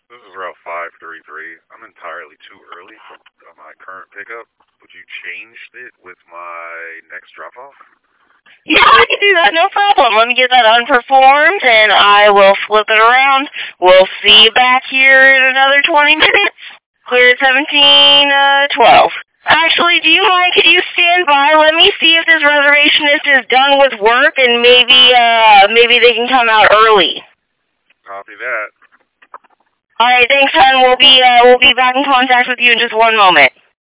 This is Route 533. I'm entirely too early for my current pickup. Would you change it with my next drop-off? Yeah, I can do that, no problem. Let me get that unperformed, and I will flip it around. We'll see you back here in another 20 minutes. Clear at 17:12. Actually, do you mind, could you stand by? Let me see if this reservationist is done with work, and maybe they can come out early. Copy that. All right, thanks, hon. We'll be back in contact with you in just one moment.